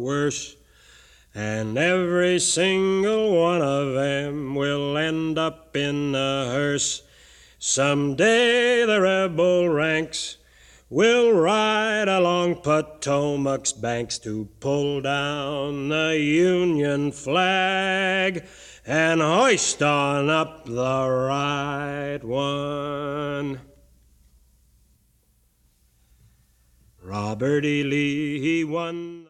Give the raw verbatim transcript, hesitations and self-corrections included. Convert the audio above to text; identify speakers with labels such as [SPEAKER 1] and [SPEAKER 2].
[SPEAKER 1] worse. And every single one of them will end up in a hearse. Someday the rebel ranks will ride along Potomac's banks to pull down the Union flag and hoist on up the right one. Robert E. Lee, he won